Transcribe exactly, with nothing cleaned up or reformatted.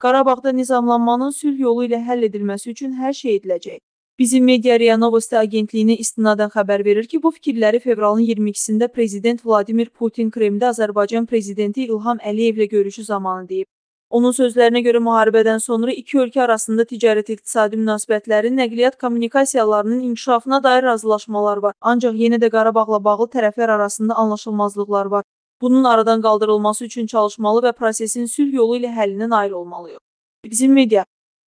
Qarabağda nizamlanmanın sülh yolu ilə həll edilməsi üçün hər şey ediləcək. Bizim media R I A Novosti agentliyinə istinadən xəbər verir ki, bu fikirləri fevralın iyirmi ikisində Prezident Vladimir Putin Kremdə Azərbaycan Prezidenti İlham Əliyevlə görüşü zamanı deyib. Onun sözlərinə görə müharibədən sonra iki ölkə arasında ticarət-iqtisadi münasibətlərin, nəqliyyat kommunikasiyalarının inkişafına dair razılaşmalar var. Ancaq yenə də Qarabağla bağlı tərəflər arasında anlaşılmazlıqlar var. Bunun aradan qaldırılması üçün çalışmalı və prosesin sülh yolu ilə həllinə nail olmalıyıq. Bizim media